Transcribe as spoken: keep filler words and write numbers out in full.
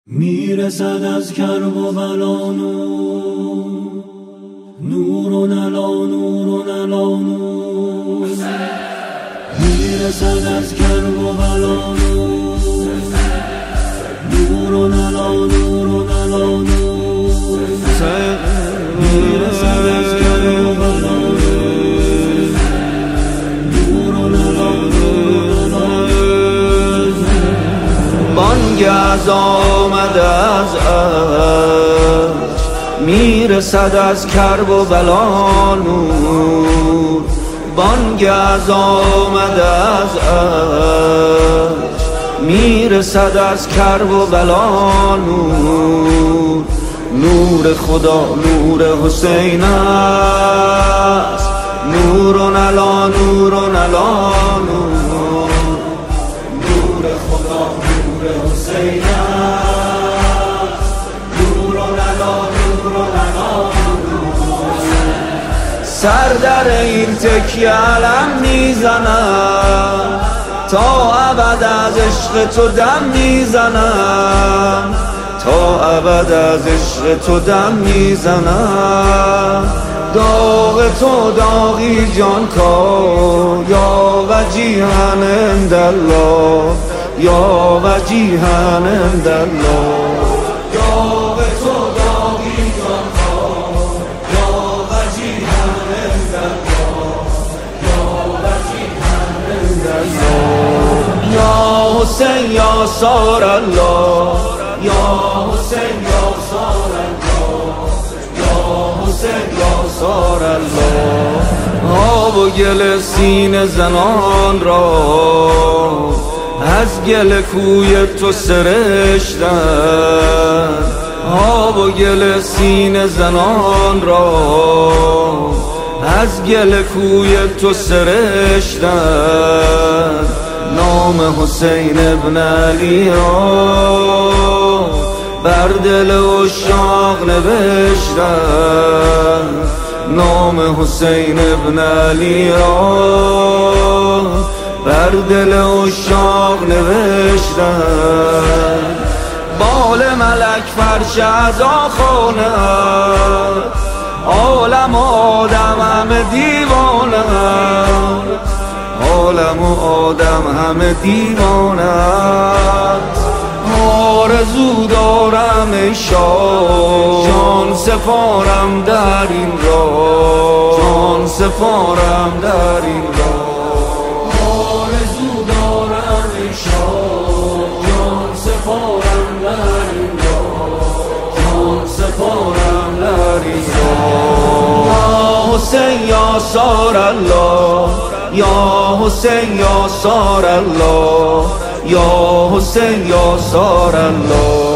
میرسد از کرب و بلا نور، نور و نلا، نور و نلا نور. میرسد از کرب و بلا نور، نور و نلا، نور و نلا نور. میرسد از کرب و بلا نور، نور و نلا، نور و نلا. بانگ از آمده از عشق، میرسد از کرب و بلا نور. بانگ از آمده از عشق، میرسد از کرب و بلا نور. نور خدا نور حسین است، نور و نلا، نور و نلا نور. نور خدا نور حسین است، نور و نلا، نور و نلا نور. سر در این تکیه علم میزنم، تا ابد از عشق تو دم میزنم، تا ابد از عشق تو دم میزنم. داغ تو داغی جان کا، یا وجیهن عندالله، یا وجیهن عندالله. داغ تو داغی جان کا، یا وجیهن عندالله، یا وجیهن عندالله. یا حسین یا سار الله، یا حسین یا سار الله، یا حسین یا سار الله. آب و گل سینه زنان را از گل کوی تو سرشتن، آب و گل سینه زنان را از گل کوی تو سرشتن. نام حسین ابن علی را بر دل عشاق نوشتن، نام حسین ابن علی را بر دل عشاق نوشتن. بال ملک فرش عزا خانه، عالم و آدم همه دیوانه، عالم و آدم همه دیوانه. آرزو دارم ای شاه، جان سپارم در این راه، جان سپارم در این راه. آرزو دارم ای شاه، جان سپارم در این راه، جان سپارم در این راه. یا حسین یا سار الله، یا حسین یا سار الله، یا حسین یا سار الله.